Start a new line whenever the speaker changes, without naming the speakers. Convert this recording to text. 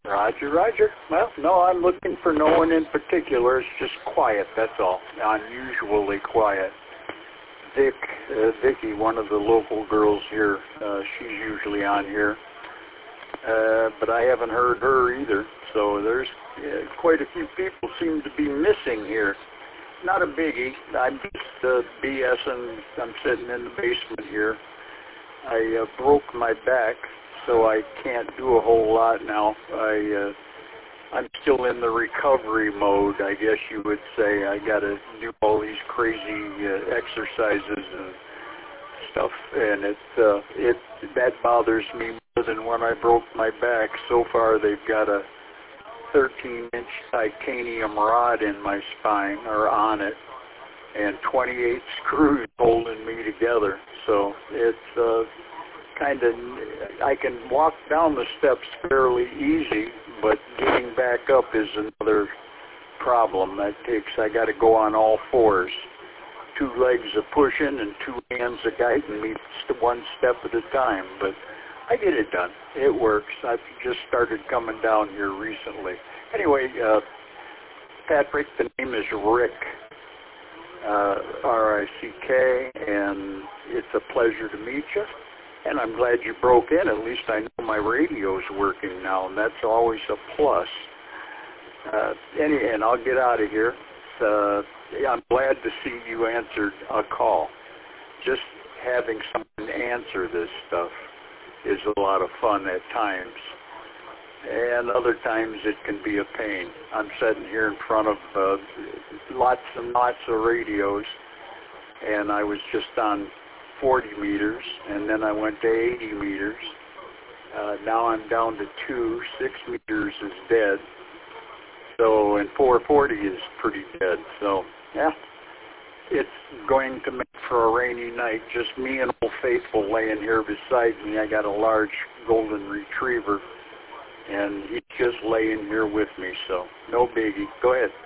Roger, Roger. Well, no, I'm looking for no one in particular. It's just quiet, that's all. Unusually quiet. Vicky, one of the local girls here, she's usually on here. But I haven't heard her either. So there's quite a few people seem to be missing here. Not a biggie. I'm just BSing. I'm sitting in the basement here. I broke my back, so I can't do a whole lot now. I'm still in the recovery mode, I guess you would say. I got to do all these crazy exercises and stuff, and that bothers me more than when I broke my back. So far, they've got a 13-inch titanium rod in my spine, or on it, and 28 screws holding me together. So it's kind of, I can walk down the steps fairly easy, but getting back up is another problem. I got to go on all fours. 2 legs of pushing and 2 hands of guiding me one step at a time. But I get it done. It works. I've just started coming down here recently. Anyway, Patrick, the name is Rick, R-I-C-K, and it's a pleasure to meet you. And I'm glad you broke in. At least I know my radio's working now, and that's always a plus. And I'll get out of here. I'm glad to see you answered a call. Just having someone answer this stuff is a lot of fun at times. And other times it can be a pain. I'm sitting here in front of lots and lots of radios, and I was just on 40 meters, and then I went to 80 meters. Now I'm down to 2. 6 meters is dead. So, and 440 is pretty dead. So, yeah, it's going to make for a rainy night. Just me and Old Faithful laying here beside me. I got a large golden retriever, and he's just laying here with me. So, no biggie. Go ahead.